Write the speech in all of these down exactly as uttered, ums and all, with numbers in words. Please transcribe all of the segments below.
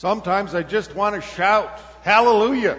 Sometimes I just want to shout, hallelujah.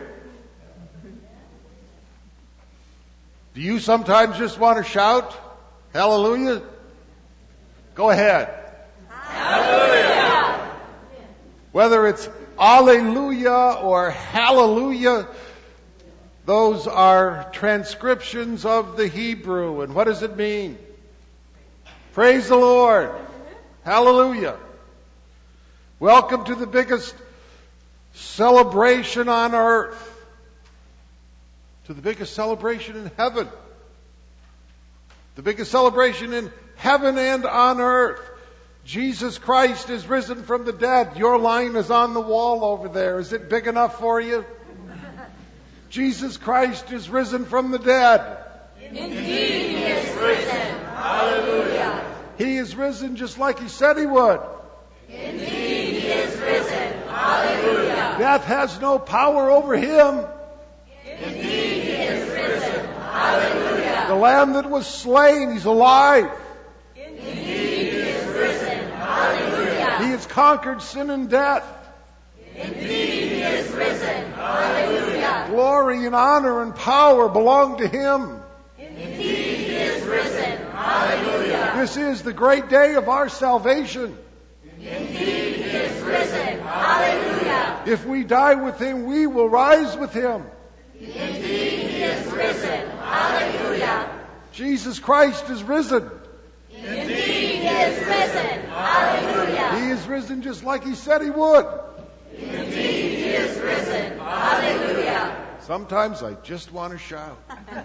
Do you sometimes just want to shout, hallelujah? Go ahead. Hallelujah. Whether it's alleluia or hallelujah, those are transcriptions of the Hebrew. And what does it mean? Praise the Lord. Hallelujah. Welcome to the biggest celebration on earth. To the biggest celebration in heaven. The biggest celebration in heaven and on earth. Jesus Christ is risen from the dead. Your line is on the wall over there. Is it big enough for you? Jesus Christ is risen from the dead. Indeed, He is risen. Hallelujah. He is risen just like He said He would. Indeed, He is risen. Hallelujah. Death has no power over Him. Indeed, He is risen. Hallelujah. The Lamb that was slain, He's alive. Indeed, He is risen. Hallelujah. He has conquered sin and death. Indeed, He is risen. Hallelujah. Glory and honor and power belong to Him. Indeed, He is risen. Hallelujah. This is the great day of our salvation. Indeed, He is risen. Hallelujah. If we die with Him, we will rise with Him. Indeed, He is risen. Hallelujah. Jesus Christ is risen. Indeed, He is risen. Hallelujah. He is risen just like He said He would. Indeed, He is risen. Hallelujah. Sometimes I just want to shout.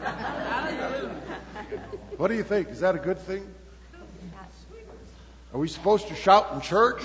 What do you think? Is that a good thing? Are we supposed to shout in church?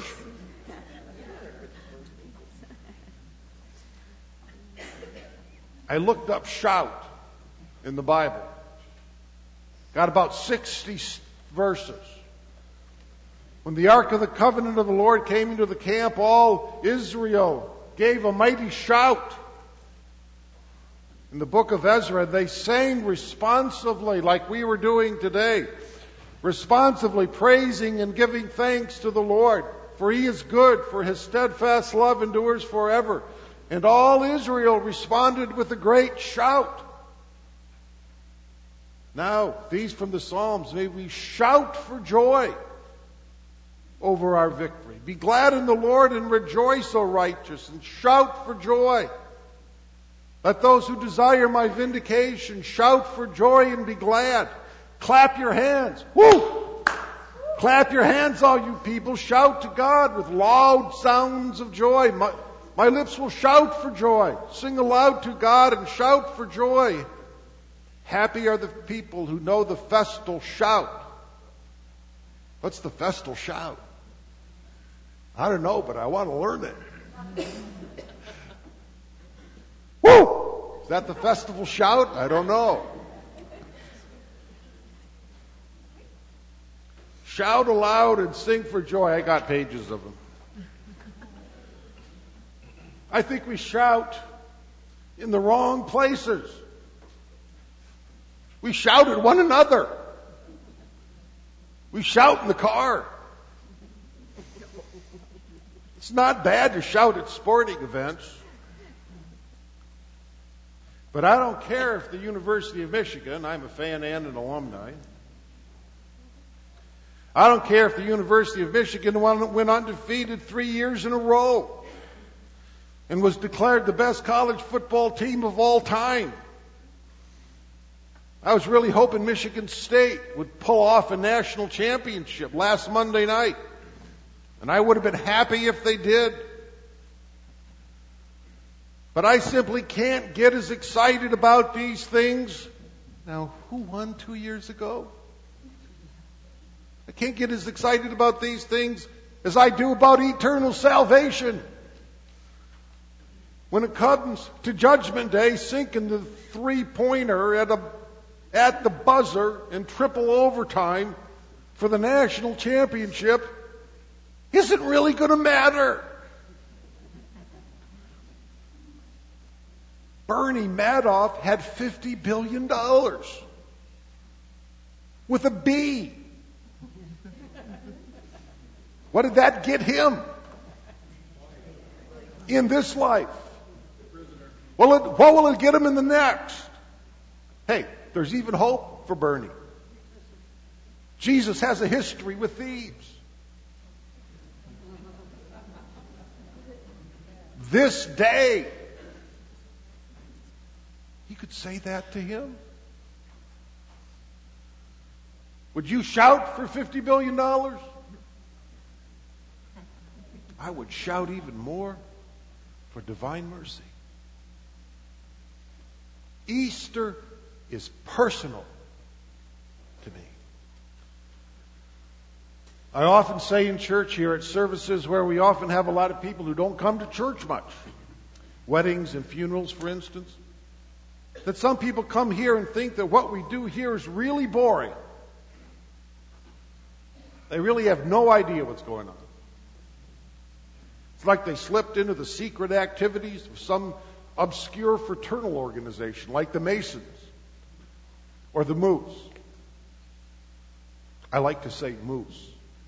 I looked up shout in the Bible. Got about sixty verses. When the Ark of the Covenant of the Lord came into the camp, all Israel gave a mighty shout. In the book of Ezra, they sang responsively like we were doing today. Responsively praising and giving thanks to the Lord. For He is good, for His steadfast love endures forever. And all Israel responded with a great shout. Now, these from the Psalms, may we shout for joy over our victory. Be glad in the Lord and rejoice, O righteous, and shout for joy. Let those who desire my vindication shout for joy and be glad. Clap your hands. Woo! Clap your hands, all you people. Shout to God with loud sounds of joy. My, my lips will shout for joy. Sing aloud to God and shout for joy. Happy are the people who know the festal shout. What's the festal shout? I don't know, but I want to learn it. Woo! Is that the festival shout? I don't know. Shout aloud and sing for joy. I got pages of them. I think we shout in the wrong places. We shout at one another. We shout in the car. It's not bad to shout at sporting events. But I don't care if the University of Michigan, I'm a fan and an alumni. I don't care if the University of Michigan went undefeated three years in a row and was declared the best college football team of all time. I was really hoping Michigan State would pull off a national championship last Monday night. And I would have been happy if they did. But I simply can't get as excited about these things. Now, who won two years ago? I can't get as excited about these things as I do about eternal salvation. When it comes to Judgment Day, sinking the three-pointer at a at the buzzer in triple overtime for the national championship isn't really going to matter. Bernie Madoff had fifty billion dollars with a B. What did that get him? in this life. Well, it, what will it get him in the next? Hey, there's even hope for Bernie. Jesus has a history with thieves. This day, he could say that to him. Would you shout for fifty billion dollars? I would shout even more for divine mercy. Easter is personal to me. I often say in church here at services where we often have a lot of people who don't come to church much, weddings and funerals, for instance, that some people come here and think that what we do here is really boring. They really have no idea what's going on. It's like they slipped into the secret activities of some obscure fraternal organization like the Masons or the Moose. I like to say Moose.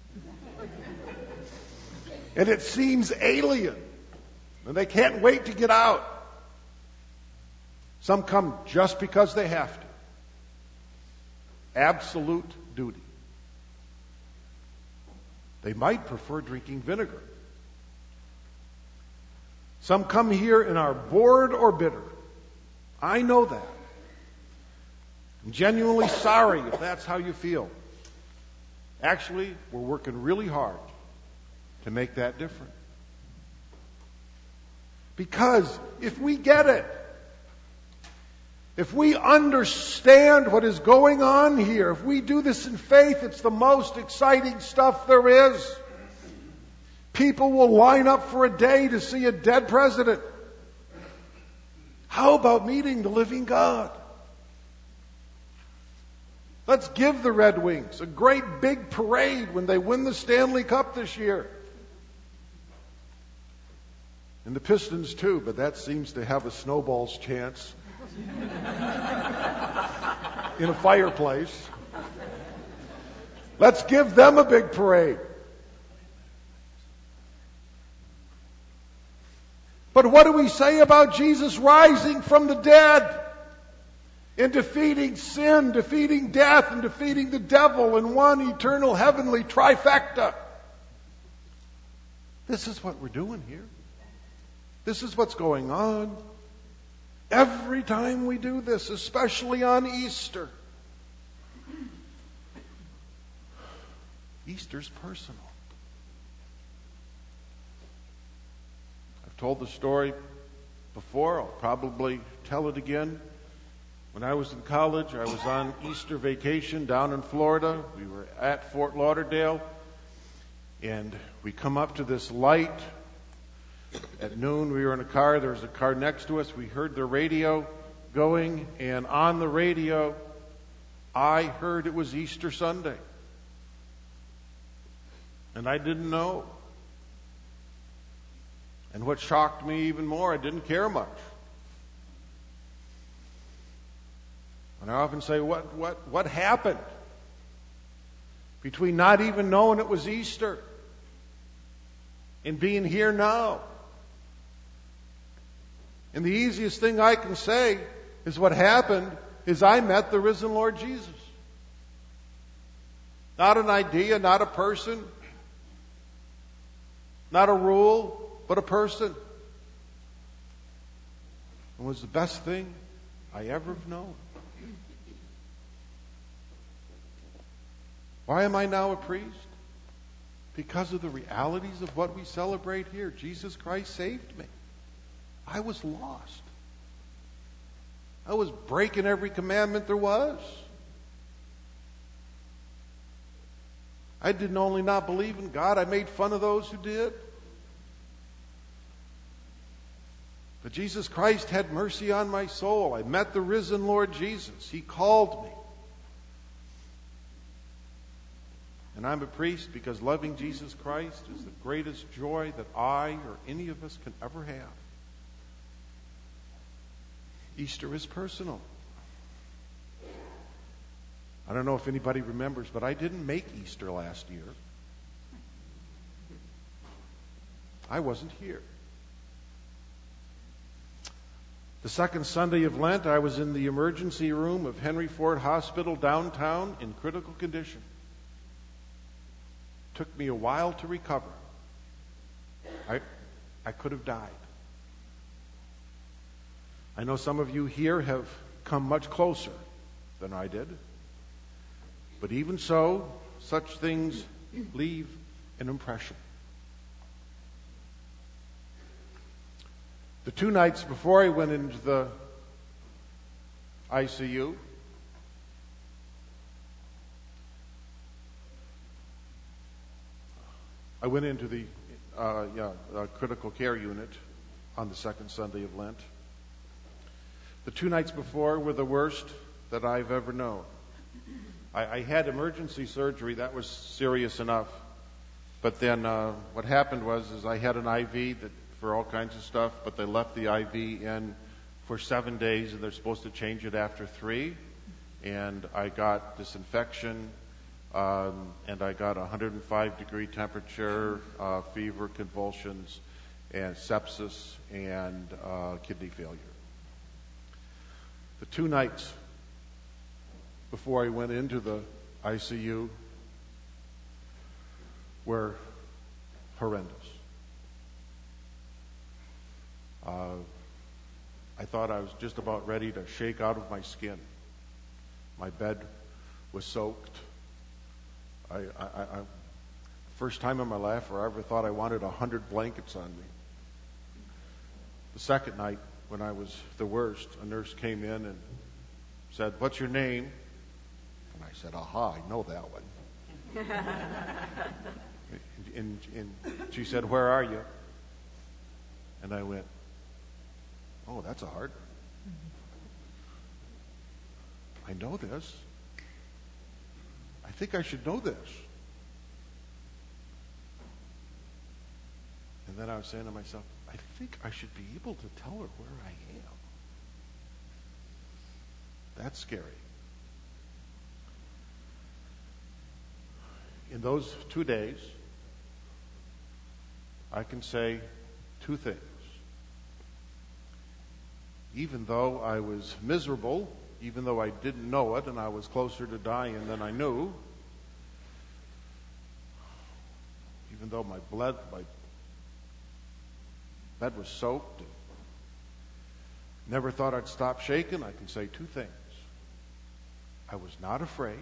And it seems alien, and they can't wait to get out. Some come just because they have to. Absolute duty. They might prefer drinking vinegar. Some come here and are bored or bitter. I know that. I'm genuinely sorry if that's how you feel. Actually, we're working really hard to make that different. Because if we get it, if we understand what is going on here, if we do this in faith, it's the most exciting stuff there is. People will line up for a day to see a dead president. How about meeting the living God? Let's give the Red Wings a great big parade when they win the Stanley Cup this year. And the Pistons too, but that seems to have a snowball's chance in a fireplace. Let's give them a big parade. But what do we say about Jesus rising from the dead and defeating sin, defeating death, and defeating the devil in one eternal heavenly trifecta? This is what we're doing here. This is what's going on. Every time we do this, especially on Easter. Easter's personal. I've told the story before. I'll probably tell it again. When I was in college, I was on Easter vacation down in Florida. We were at Fort Lauderdale. And we come up to this light. At noon, we were in a car. There was a car next to us. We heard the radio going. And on the radio, I heard it was Easter Sunday. And I didn't know. And what shocked me even more, I didn't care much. And I often say, what, what, what happened between not even knowing it was Easter and being here now? And the easiest thing I can say is what happened is I met the risen Lord Jesus. Not an idea, not a person, not a rule, but a person. It was the best thing I ever have known. Why am I now a priest? Because of the realities of what we celebrate here. Jesus Christ saved me. I was lost. I was breaking every commandment there was. I didn't only not believe in God, I made fun of those who did. But Jesus Christ had mercy on my soul. I met the risen Lord Jesus. He called me. And I'm a priest because loving Jesus Christ is the greatest joy that I or any of us can ever have. Easter is personal. I don't know if anybody remembers, but I didn't make Easter last year. I wasn't here. The second Sunday of Lent, I was in the emergency room of Henry Ford Hospital downtown in critical condition. It took me a while to recover. I, I could have died. I know some of you here have come much closer than I did. But even so, such things leave an impression. The two nights before I went into the I C U, I went into the uh, yeah, uh, critical care unit on the second Sunday of Lent. The two nights before were the worst that I've ever known. I, I had emergency surgery. That was serious enough. But then uh, what happened was is I had an I V that for all kinds of stuff, but they left the I V in for seven days, and they're supposed to change it after three. And I got this infection, um, and I got a one hundred five degree temperature, uh, fever, convulsions, and sepsis, and uh, kidney failure. The two nights before I went into the I C U were horrendous. Uh, I thought I was just about ready to shake out of my skin. My bed was soaked. I, I, I first time in my life where I ever thought I wanted a hundred blankets on me. The second night, when I was the worst, a nurse came in and said, "What's your name?" And I said, "Aha, I know that one." and, and, and she said, "Where are you?" And I went, "Oh, that's a hard one. I know this. I think I should know this." And then I was saying to myself, I think I should be able to tell her where I am. That's scary. In those two days, I can say two things. Even though I was miserable, even though I didn't know it and I was closer to dying than I knew, even though my blood, my bed was soaked, and never thought I'd stop shaking, I can say two things. I was not afraid,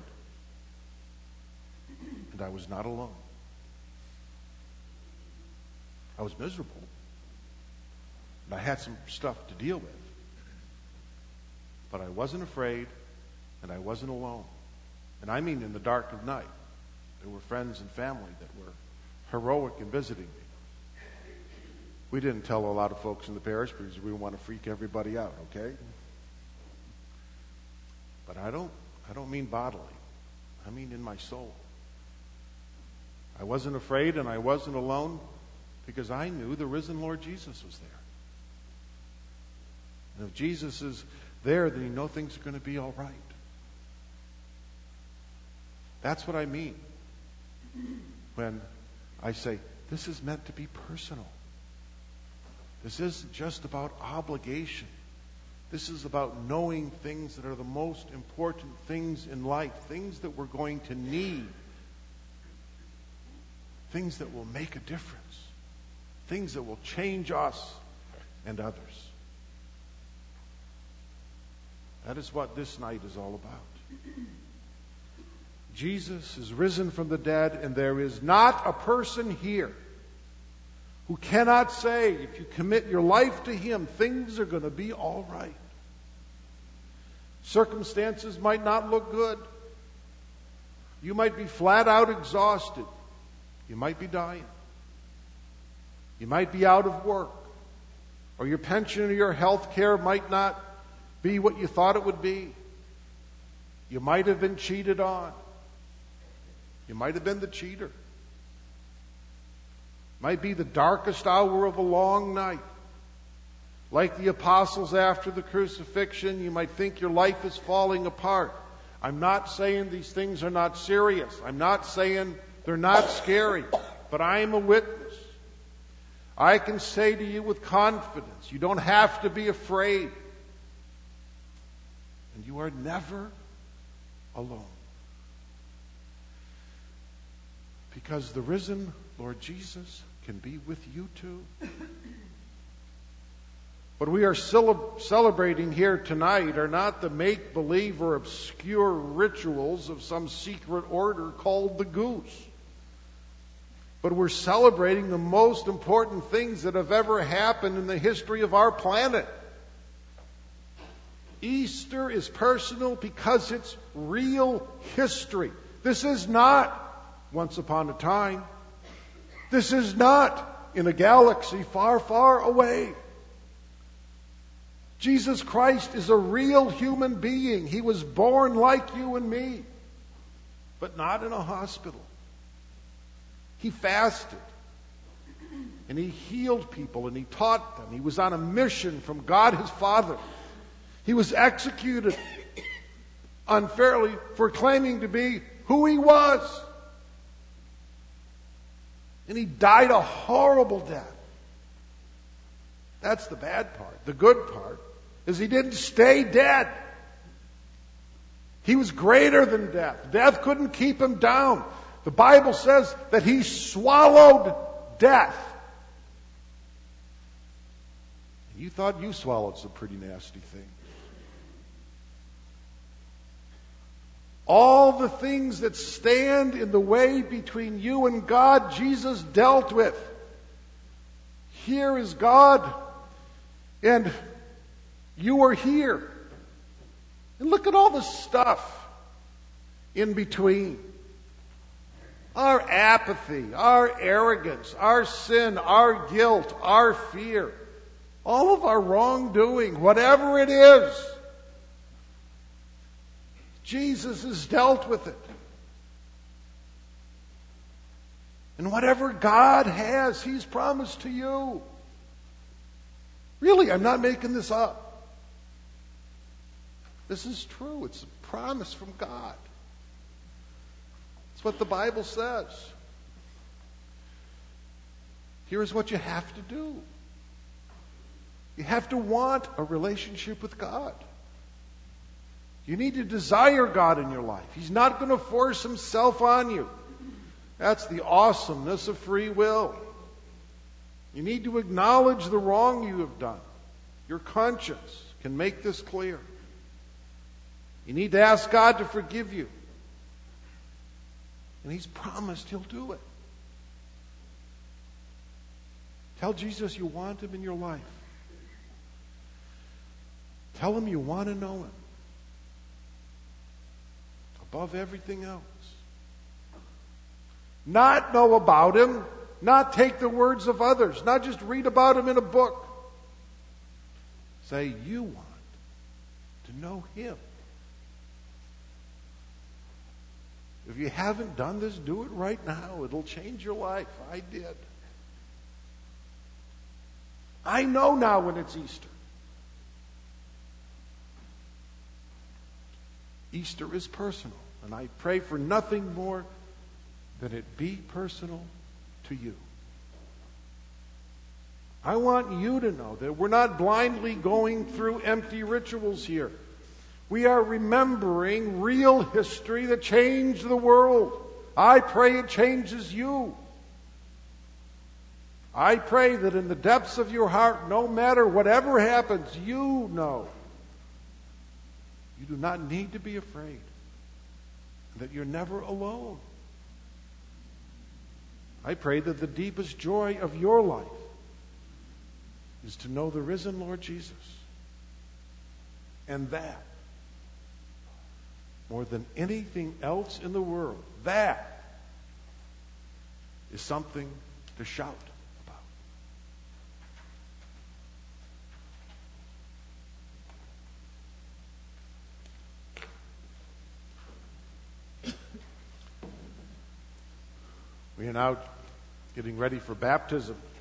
and I was not alone. I was miserable, and I had some stuff to deal with. But I wasn't afraid, and I wasn't alone. And I mean in the dark of night. There were friends and family that were heroic in visiting me. We didn't tell a lot of folks in the parish because we didn't want to freak everybody out, okay? But I don't, I don't mean bodily. I mean in my soul. I wasn't afraid and I wasn't alone because I knew the risen Lord Jesus was there. And if Jesus is there, then you know things are going to be all right. That's what I mean when I say this is meant to be personal. This isn't just about obligation. This is about knowing things that are the most important things in life, things that we're going to need, things that will make a difference, things that will change us and others. That is what this night is all about. Jesus is risen from the dead, and there is not a person here who cannot say, if you commit your life to Him, things are going to be all right. Circumstances might not look good. You might be flat out exhausted. You might be dying. You might be out of work. Or your pension or your health care might not be what you thought it would be. You might have been cheated on. You might have been the cheater. Might be the darkest hour of a long night. Like the apostles after the crucifixion, you might think your life is falling apart. I'm not saying these things are not serious. I'm not saying they're not scary. But I am a witness. I can say to you with confidence, you don't have to be afraid. And you are never alone. Because the risen Lord Jesus can be with you too. What we are cele- celebrating here tonight are not the make-believe or obscure rituals of some secret order called the Goose. But we're celebrating the most important things that have ever happened in the history of our planet. Easter is personal because it's real history. This is not once upon a time. This is not in a galaxy far, far away. Jesus Christ is a real human being. He was born like you and me, but not in a hospital. He fasted, and he healed people, and he taught them. He was on a mission from God his Father. He was executed unfairly for claiming to be who he was. And he died a horrible death. That's the bad part. The good part is he didn't stay dead. He was greater than death. Death couldn't keep him down. The Bible says that he swallowed death. You thought you swallowed some pretty nasty things. All the things that stand in the way between you and God, Jesus dealt with. Here is God, and you are here. And look at all the stuff in between. Our apathy, our arrogance, our sin, our guilt, our fear, all of our wrongdoing, whatever it is, Jesus has dealt with it. And whatever God has, he's promised to you. Really, I'm not making this up. This is true. It's a promise from God. It's what the Bible says. Here's what you have to do. You have to want a relationship with God. You need to desire God in your life. He's not going to force himself on you. That's the awesomeness of free will. You need to acknowledge the wrong you have done. Your conscience can make this clear. You need to ask God to forgive you. And he's promised he'll do it. Tell Jesus you want him in your life. Tell him you want to know him above everything else. Not know about him, not take the words of others, not just read about him in a book. Say you want to know him. If you haven't done this, do it right now. It'll change your life. I did. I know now when it's Easter. Easter is personal, and I pray for nothing more than it be personal to you. I want you to know that we're not blindly going through empty rituals here. We are remembering real history that changed the world. I pray it changes you. I pray that in the depths of your heart, no matter whatever happens, you know you do not need to be afraid, that you're never alone. I pray that the deepest joy of your life is to know the risen Lord Jesus. And that, more than anything else in the world, that is something to shout about. We are now getting ready for baptism.